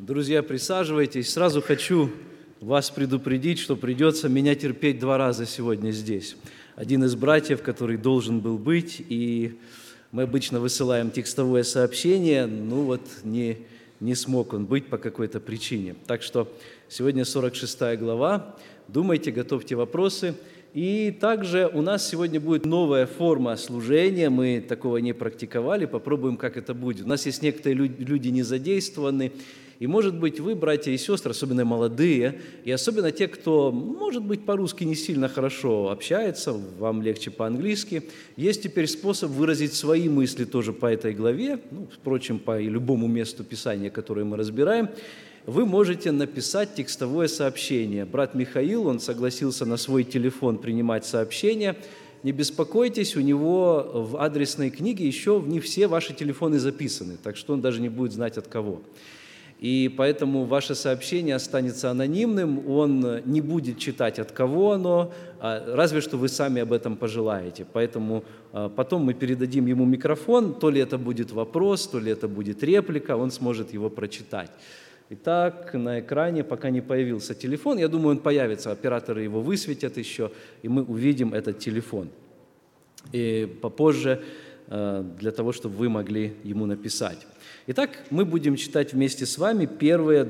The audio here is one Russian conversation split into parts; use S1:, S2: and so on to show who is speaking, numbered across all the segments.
S1: Друзья, присаживайтесь. Сразу хочу вас предупредить, что придется меня терпеть 2 раза сегодня здесь. Один из братьев, который должен был быть, и мы обычно высылаем текстовое сообщение, не смог он быть по какой-то причине. Так что сегодня 46 глава. Думайте, готовьте вопросы. И также у нас сегодня будет новая форма служения, мы такого не практиковали, попробуем, как это будет. У нас есть некоторые люди не задействованы, и, может быть, вы, братья и сестры, особенно молодые, и особенно те, кто, может быть, по-русски не сильно хорошо общается, вам легче по-английски, есть теперь способ выразить свои мысли тоже по этой главе, впрочем, по любому месту Писания, которое мы разбираем. Вы можете написать текстовое сообщение. Брат Михаил, он согласился на свой телефон принимать сообщения. Не беспокойтесь, у него в адресной книге еще не все ваши телефоны записаны, так что он даже не будет знать, от кого. И поэтому ваше сообщение останется анонимным, он не будет читать, от кого оно, разве что вы сами об этом пожелаете. Поэтому потом мы передадим ему микрофон, то ли это будет вопрос, то ли это будет реплика, он сможет его прочитать. Итак, на экране пока не появился телефон. Я думаю, он появится, операторы его высветят еще, и мы увидим этот телефон. И попозже, для того, чтобы вы могли ему написать. Итак, мы будем читать вместе с вами первые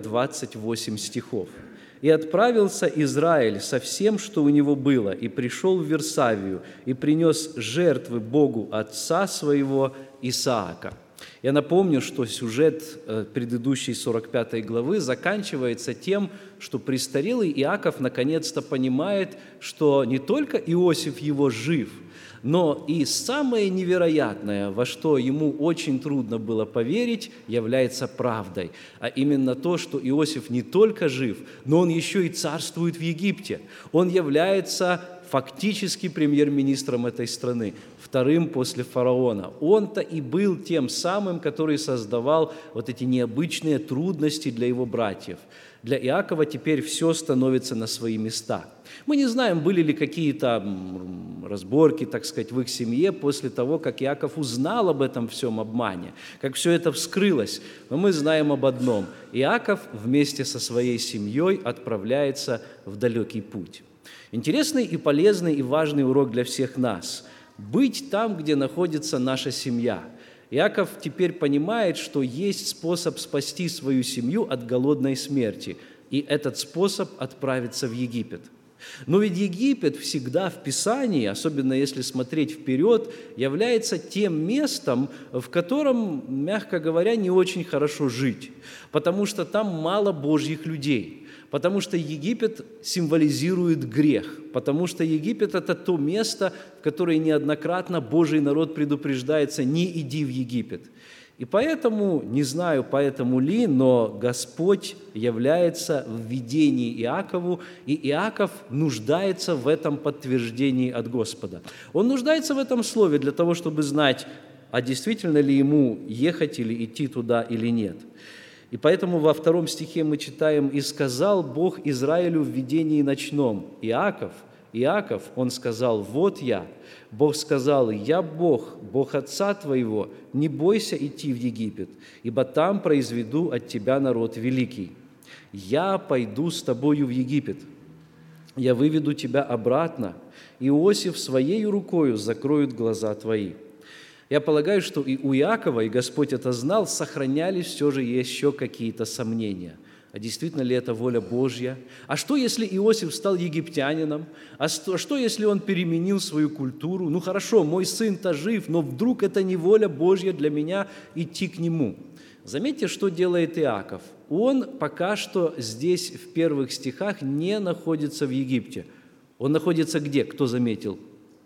S1: 28 стихов. «И отправился Израиль со всем, что у него было, и пришел в Вирсавию, и принес жертвы Богу отца своего Исаака». Я напомню, что сюжет предыдущей 45 главы заканчивается тем, что престарелый Иаков наконец-то понимает, что не только Иосиф его жив, но и самое невероятное, во что ему очень трудно было поверить, является правдой. А именно то, что Иосиф не только жив, но он еще и царствует в Египте. Он является фактически премьер-министром этой страны, вторым после фараона. Он-то и был тем самым, который создавал вот эти необычные трудности для его братьев. Для Иакова теперь все становится на свои места. Мы не знаем, были ли какие-то разборки, так сказать, в их семье после того, как Иаков узнал об этом всем обмане, как все это вскрылось. Но мы знаем об одном. Иаков вместе со своей семьей отправляется в далекий путь. Интересный и полезный и важный урок для всех нас – быть там, где находится наша семья. Иаков теперь понимает, что есть способ спасти свою семью от голодной смерти, и этот способ – отправиться в Египет. Но ведь Египет всегда в Писании, особенно если смотреть вперед, является тем местом, в котором, мягко говоря, не очень хорошо жить, потому что там мало Божьих людей. Потому что Египет символизирует грех, потому что Египет – это то место, в которое неоднократно Божий народ предупреждается: не иди в Египет. И поэтому, не знаю, поэтому ли, но Господь является в видении Иакову, и Иаков нуждается в этом подтверждении от Господа. Он нуждается в этом слове для того, чтобы знать, а действительно ли ему ехать или идти туда или нет. И поэтому во 2 стихе мы читаем: «И сказал Бог Израилю в видении ночном: Иаков, он сказал: вот я. Бог сказал: я Бог, Бог отца твоего, не бойся идти в Египет, ибо там произведу от тебя народ великий. Я пойду с тобою в Египет, я выведу тебя обратно, Иосиф своей рукою закроет глаза твои». Я полагаю, что и у Иакова, и Господь это знал, сохранялись все же еще какие-то сомнения. А действительно ли это воля Божья? А что, если Иосиф стал египтянином? А что, если он переменил свою культуру? Ну хорошо, мой сын-то жив, но вдруг это не воля Божья для меня идти к нему? Заметьте, что делает Иаков. Он пока что здесь, в первых стихах, не находится в Египте. Он находится где? Кто заметил?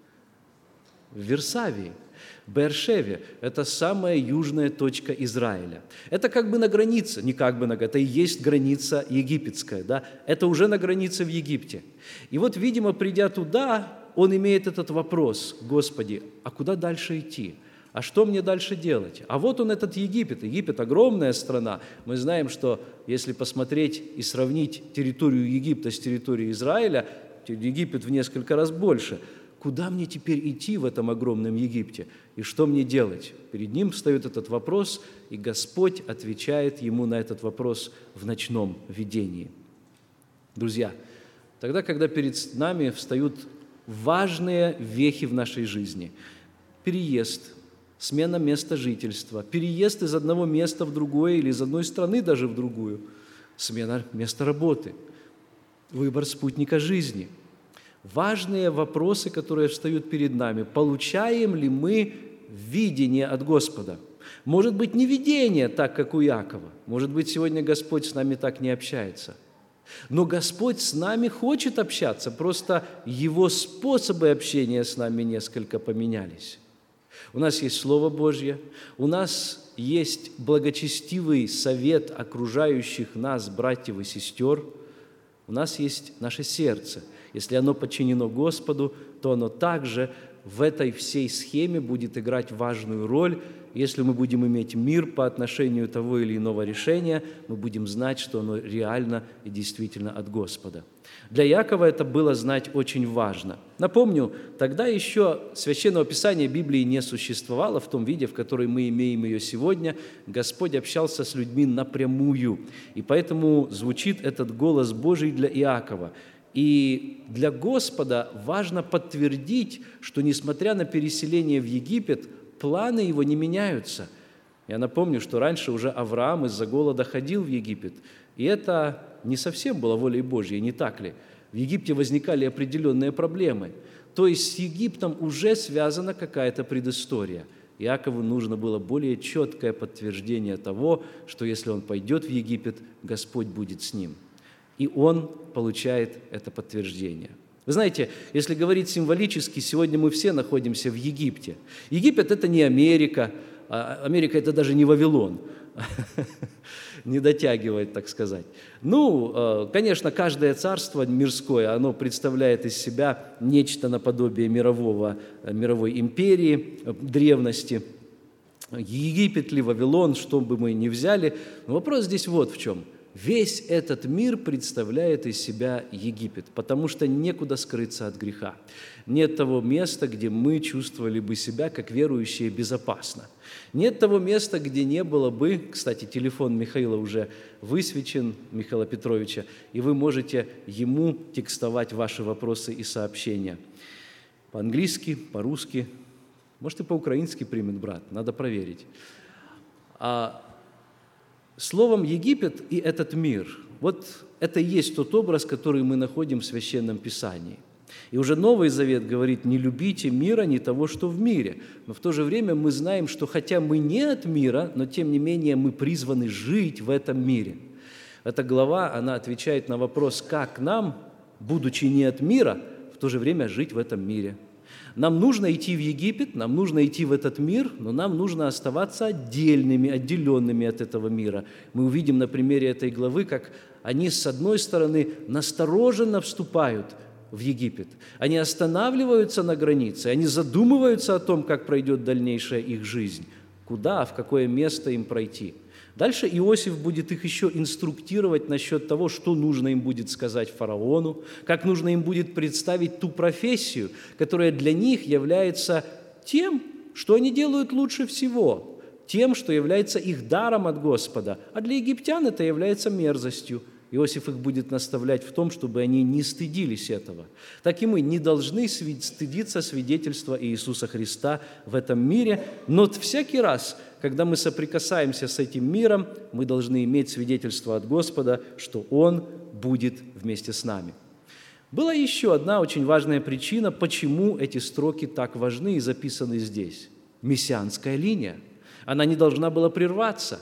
S1: В Вирсавии. Беэр-Шеве – это самая южная точка Израиля. Это как бы на границе, не как бы это и есть граница египетская, да? Это уже на границе в Египте. И вот, видимо, придя туда, он имеет этот вопрос: Господи, а куда дальше идти? А что мне дальше делать? А вот он, этот Египет. Египет – огромная страна. Мы знаем, что если посмотреть и сравнить территорию Египта с территорией Израиля, Египет в несколько раз больше. куда мне теперь идти в этом огромном Египте и что мне делать? Перед ним встает этот вопрос, и Господь отвечает ему на этот вопрос в ночном видении. Друзья, тогда, когда перед нами встают важные вехи в нашей жизни, переезд, смена места жительства, переезд из одного места в другое или из одной страны даже в другую, смена места работы, выбор спутника жизни. Важные вопросы, которые встают перед нами. Получаем ли мы видение от Господа? Может быть, не видение, так как у Иакова. Может быть, сегодня Господь с нами так не общается. Но Господь с нами хочет общаться, просто Его способы общения с нами несколько поменялись. У нас есть Слово Божье, у нас есть благочестивый совет окружающих нас братьев и сестер, у нас есть наше сердце. Если оно подчинено Господу, то оно также в этой всей схеме будет играть важную роль. Если мы будем иметь мир по отношению того или иного решения, мы будем знать, что оно реально и действительно от Господа. Для Иакова это было знать очень важно. Напомню, тогда еще Священного Писания Библии не существовало в том виде, в котором мы имеем ее сегодня. Господь общался с людьми напрямую, и поэтому звучит этот голос Божий для Иакова. И для Господа важно подтвердить, что, несмотря на переселение в Египет, планы его не меняются. Я напомню, что раньше уже Авраам из-за голода ходил в Египет, и это не совсем было волей Божьей, не так ли? В Египте возникали определенные проблемы. То есть с Египтом уже связана какая-то предыстория. Иакову нужно было более четкое подтверждение того, что если он пойдет в Египет, Господь будет с ним. И он получает это подтверждение. Вы знаете, если говорить символически, сегодня мы все находимся в Египте. Египет – это не Америка, Америка – это даже не Вавилон. Не дотягивает, так сказать. Конечно, каждое царство мирское, оно представляет из себя нечто наподобие мировой империи, древности. Египет ли, Вавилон, что бы мы ни взяли. Но вопрос здесь вот в чем. Весь этот мир представляет из себя Египет, потому что некуда скрыться от греха. Нет того места, где мы чувствовали бы себя, как верующие, безопасно. Нет того места, где не было бы, кстати, телефон Михаила уже высвечен, Михаила Петровича, и вы можете ему текстовать ваши вопросы и сообщения. По-английски, по-русски, может и по-украински примет брат, надо проверить. Словом, Египет и этот мир, вот это и есть тот образ, который мы находим в Священном Писании. И уже Новый Завет говорит: «Не любите мира, не того, что в мире». Но в то же время мы знаем, что хотя мы не от мира, но тем не менее мы призваны жить в этом мире. Эта глава, она отвечает на вопрос, как нам, будучи не от мира, в то же время жить в этом мире. Нам нужно идти в Египет, нам нужно идти в этот мир, но нам нужно оставаться отдельными, отделенными от этого мира. Мы увидим на примере этой главы, как они, с одной стороны, настороженно вступают в Египет. Они останавливаются на границе, они задумываются о том, как пройдет дальнейшая их жизнь, куда, в какое место им пройти. Дальше Иосиф будет их еще инструктировать насчет того, что нужно им будет сказать фараону, как нужно им будет представить ту профессию, которая для них является тем, что они делают лучше всего, тем, что является их даром от Господа, а для египтян это является мерзостью. Иосиф их будет наставлять в том, чтобы они не стыдились этого. Так и мы не должны стыдиться свидетельства Иисуса Христа в этом мире, но всякий раз, когда мы соприкасаемся с этим миром, мы должны иметь свидетельство от Господа, что Он будет вместе с нами. Была еще одна очень важная причина, почему эти строки так важны и записаны здесь. Мессианская линия. Она не должна была прерваться.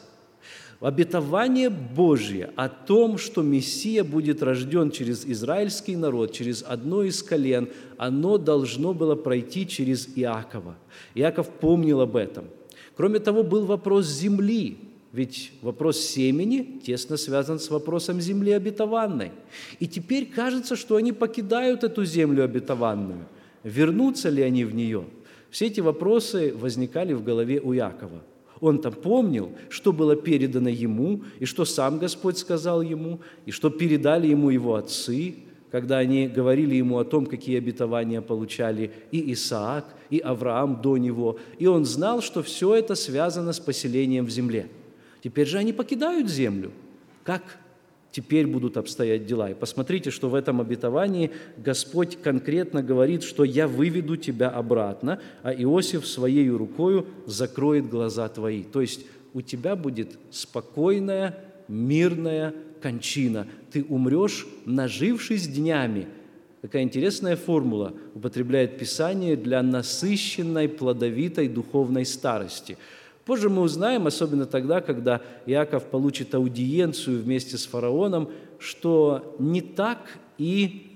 S1: Обетование Божье о том, что Мессия будет рожден через израильский народ, через одно из колен, оно должно было пройти через Иакова. Иаков помнил об этом. Кроме того, был вопрос земли, ведь вопрос семени тесно связан с вопросом земли обетованной. И теперь кажется, что они покидают эту землю обетованную. Вернутся ли они в нее? Все эти вопросы возникали в голове у Иакова. Он-то помнил, что было передано ему, и что сам Господь сказал ему, и что передали ему его отцы. когда они говорили ему о том, какие обетования получали и Исаак, и Авраам до него, и он знал, что все это связано с поселением в земле. Теперь же они покидают землю. Как теперь будут обстоять дела? И посмотрите, что в этом обетовании Господь конкретно говорит, что «я выведу тебя обратно, а Иосиф своей рукою закроет глаза твои». То есть у тебя будет спокойная, мирная кончина. Ты умрешь, нажившись днями. Такая интересная формула употребляет Писание для насыщенной, плодовитой духовной старости. Позже мы узнаем, особенно тогда, когда Иаков получит аудиенцию вместе с фараоном, что не так и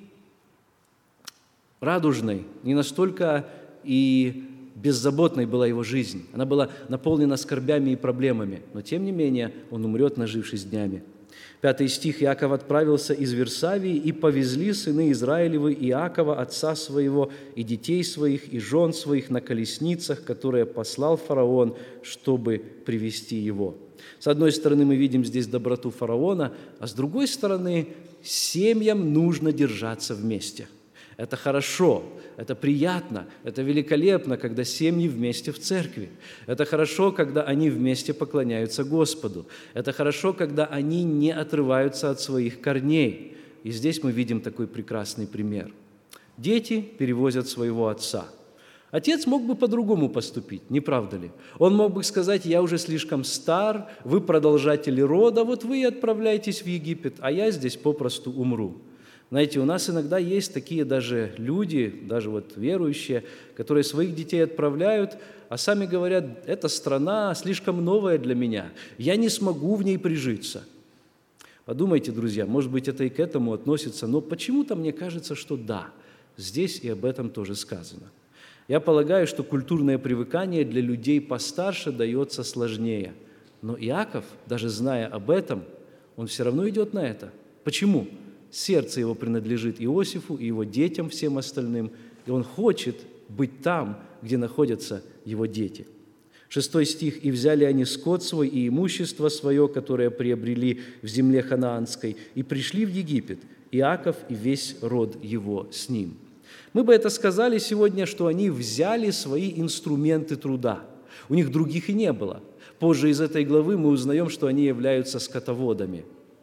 S1: радужной, не настолько и беззаботной была его жизнь. Она была наполнена скорбями и проблемами, но тем не менее он умрет, нажившись днями. 5 стих. «Иаков отправился из Вирсавии, и повезли сыны Израилевы Иакова, отца своего, и детей своих, и жен своих на колесницах, которые послал фараон, чтобы привести его». С одной стороны, мы видим здесь доброту фараона, а с другой стороны, семьям нужно держаться вместе. Это хорошо, это приятно, это великолепно, когда семьи вместе в церкви. Это хорошо, когда они вместе поклоняются Господу. Это хорошо, когда они не отрываются от своих корней. И здесь мы видим такой прекрасный пример. Дети перевозят своего отца. Отец мог бы по-другому поступить, не правда ли? Он мог бы сказать: «Я уже слишком стар, вы продолжатели рода, вот вы и отправляйтесь в Египет, а я здесь попросту умру». Знаете, у нас иногда есть такие даже люди, даже вот верующие, которые своих детей отправляют, а сами говорят: «Эта страна слишком новая для меня, я не смогу в ней прижиться». Подумайте, друзья, может быть, это и к этому относится, но почему-то мне кажется, что да, здесь и об этом тоже сказано. Я полагаю, что культурное привыкание для людей постарше дается сложнее. Но Иаков, даже зная об этом, он все равно идет на это. Почему? Сердце его принадлежит Иосифу и его детям, всем остальным, и он хочет быть там, где находятся его дети. 6 стих. «И взяли они скот свой и имущество свое, которое приобрели в земле ханаанской, и пришли в Египет, Иаков и весь род его с ним». Мы бы это сказали сегодня, что они взяли свои инструменты труда. У них других и не было. Позже из этой главы мы узнаем, что они являются скотоводами.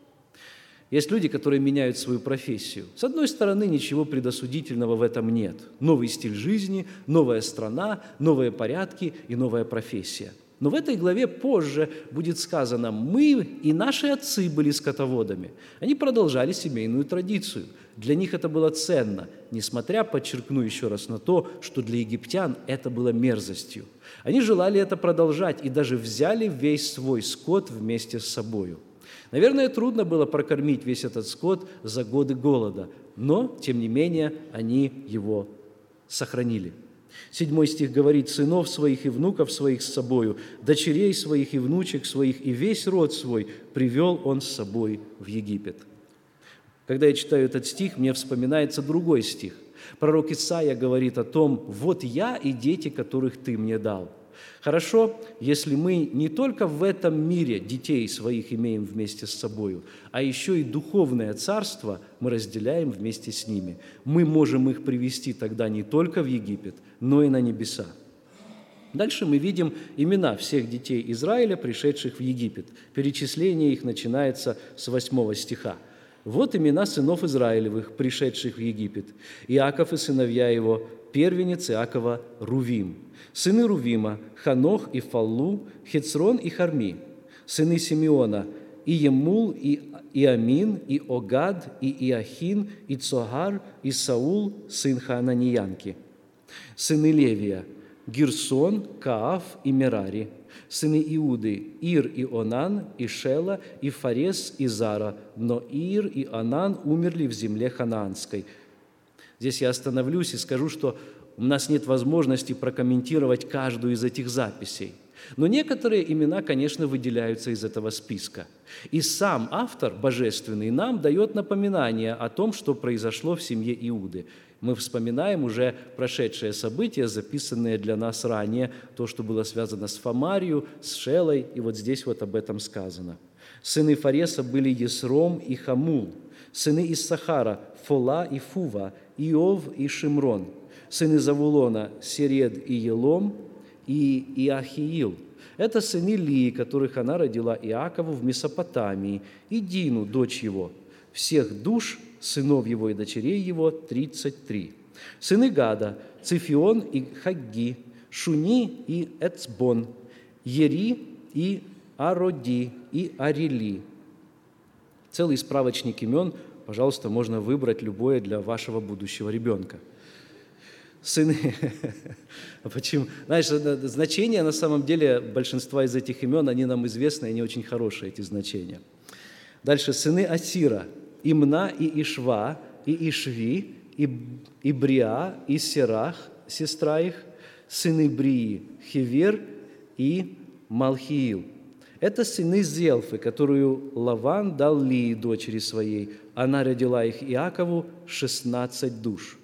S1: Есть люди, которые меняют свою профессию. С одной стороны, ничего предосудительного в этом нет. Новый стиль жизни, новая страна, новые порядки и новая профессия. Но в этой главе позже будет сказано: мы и наши отцы были скотоводами. Они продолжали семейную традицию. Для них это было ценно, несмотря, подчеркну еще раз, на то, что для египтян это было мерзостью. Они желали это продолжать и даже взяли весь свой скот вместе с собою. Наверное, трудно было прокормить весь этот скот за годы голода, но, тем не менее, они его сохранили. 7 стих говорит: «Сынов своих и внуков своих с собою, дочерей своих и внучек своих, и весь род свой привел он с собой в Египет». Когда я читаю этот стих, мне вспоминается другой стих. Пророк Исаия говорит о том: «Вот я и дети, которых ты мне дал». Хорошо, если мы не только в этом мире детей своих имеем вместе с собою, а еще и духовное царство мы разделяем вместе с ними. Мы можем их привести тогда не только в Египет, но и на небеса. Дальше мы видим имена всех детей Израиля, пришедших в Египет. Перечисление их начинается с 8 стиха. «Вот имена сынов Израилевых, пришедших в Египет. Иаков и сыновья его, первенец Иакова Рувим. Сыны Рувима – Ханох и Фаллу, Хецрон и Харми. Сыны Симеона – Иемул и Иамин, и Огад, и Иохин, и Цогар, и Саул, сын Хаананиянки. Сыны Левия – Гирсон, Кааф и Мерари. Сыны Иуды – Ир и Онан, и Шела, и Фарес, и Зара. Но Ир и Онан умерли в земле ханаанской». Здесь я остановлюсь и скажу, что у нас нет возможности прокомментировать каждую из этих записей. Но некоторые имена, конечно, выделяются из этого списка. И сам автор, божественный, нам дает напоминание о том, что произошло в семье Иуды. Мы вспоминаем уже прошедшие события, записанные для нас ранее, то, что было связано с Фомарью, с Шелой, и вот здесь вот об этом сказано. Сыны Фареса были Есром и Хамул. Сыны Иссахара – Фола и Фува, Иов и Шимрон. Сыны Завулона – Серед и Елом, и Иахиил. Это сыны Лии, которых она родила Иакову в Месопотамии, и Дину, дочь его. Всех душ, сынов его и дочерей его, 33. Сыны Гада – Цифион и Хагги, Шуни и Эцбон, Ери и Ароди и Арели. Целый справочник имен, пожалуйста, можно выбрать любое для вашего будущего ребенка. Сыны, почему? Знаешь, значения на самом деле большинства из этих имен, они нам известны, они очень хорошие, эти значения. Дальше, сыны Асира, Имна и Ишва, и Ишви, и Бриа, и Серах, сестра их, сыны Брии, Хевер и Малхиил. Это сыны Зелфы, которую Лаван дал Лии, дочери своей. Она родила их Иакову 16 душ.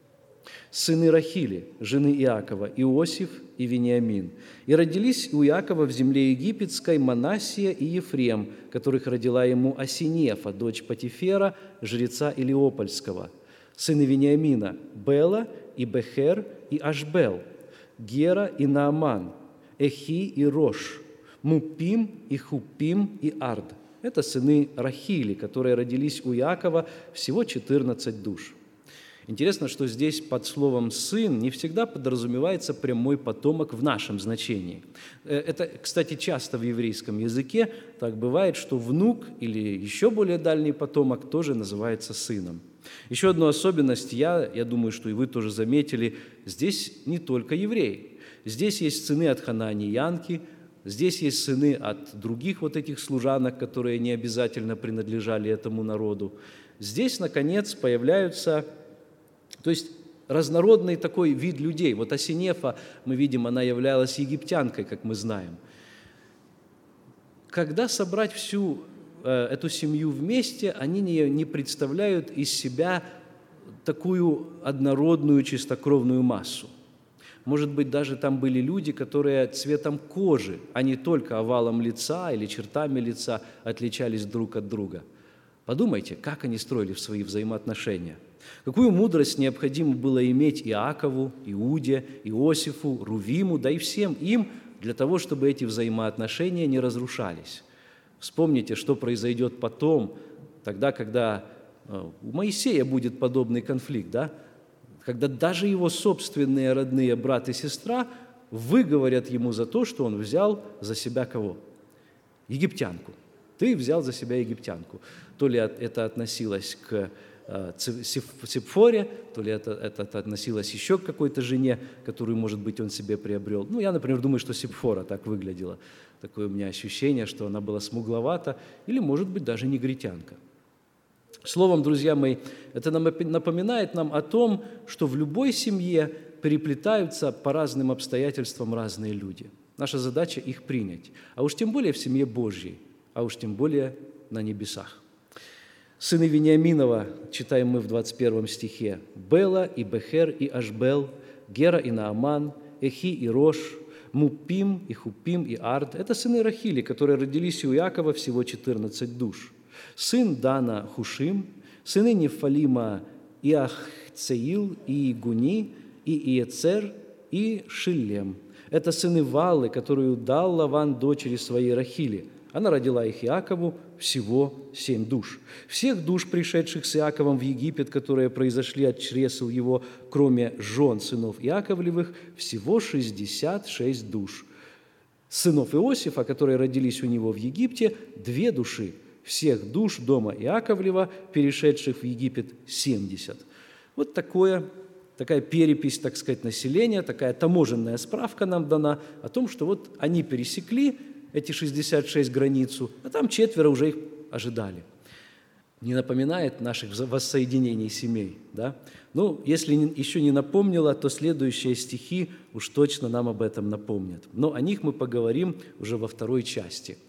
S1: Сыны Рахили, жены Иакова, Иосиф и Вениамин. И родились у Иакова в земле египетской Манассия и Ефрем, которых родила ему Асинефа, дочь Патифера, жреца Илиопольского. Сыны Вениамина – Бела и Бехер и Ашбел, Гера и Нааман, Эхи и Рош, Мупим и Хупим и Ард. Это сыны Рахили, которые родились у Иакова, всего 14 душ. Интересно, что здесь под словом «сын» не всегда подразумевается прямой потомок в нашем значении. Это, кстати, часто в еврейском языке так бывает, что внук или еще более дальний потомок тоже называется сыном. Еще одну особенность, я думаю, что и вы тоже заметили, здесь не только евреи. Здесь есть сыны от ханаанеянки, здесь есть сыны от других вот этих служанок, которые не обязательно принадлежали этому народу. Здесь, наконец, появляются, то есть разнородный такой вид людей. Вот Асинефа, мы видим, она являлась египтянкой, как мы знаем. Когда собрать всю эту семью вместе, они не представляют из себя такую однородную чистокровную массу. Может быть, даже там были люди, которые цветом кожи, а не только овалом лица или чертами лица отличались друг от друга. Подумайте, как они строили свои взаимоотношения. Какую мудрость необходимо было иметь Иакову, Иуде, Иосифу, Рувиму, да и всем им для того, чтобы эти взаимоотношения не разрушались. Вспомните, что произойдет потом, тогда, когда у Моисея будет подобный конфликт, да? Когда даже его собственные родные брат и сестра выговорят ему за то, что он взял за себя кого? Египтянку. Ты взял за себя египтянку. То ли это относилось к Сепфоре, то ли это относилось еще к какой-то жене, которую, может быть, он себе приобрел. Ну, я, например, думаю, что Сепфора так выглядела. Такое у меня ощущение, что она была смугловата, или, может быть, даже негритянка. Словом, друзья мои, это напоминает нам о том, что в любой семье переплетаются по разным обстоятельствам разные люди. Наша задача их принять, а уж тем более в семье Божьей, а уж тем более на небесах. Сыны Вениаминова, читаем мы в 21 стихе, Бела и Бехер и Ашбел, Гера и Нааман, Эхи и Рош, Мупим и Хупим и Ард. Это сыны Рахили, которые родились у Иакова, всего 14 душ. Сын Дана – Хушим, сыны Нефалима – Иахцеил и Игуни, и Иецер, и Шиллем. Это сыны Валлы, которую дал Лаван дочери своей Рахили. Она родила их Иакову, всего 7 душ. Всех душ, пришедших с Иаковом в Египет, которые произошли от чресел его, кроме жен сынов Иаковлевых, всего 66 душ. Сынов Иосифа, которые родились у него в Египте, 2 души. Всех душ дома Иаковлева, перешедших в Египет, 70. Вот такая перепись, так сказать, населения, такая таможенная справка нам дана о том, что вот они пересекли эти 66 границу, а там 4 уже их ожидали. Не напоминает наших воссоединений семей, да? Ну, если еще не напомнила, то следующие стихи уж точно нам об этом напомнят. Но о них мы поговорим уже во второй части.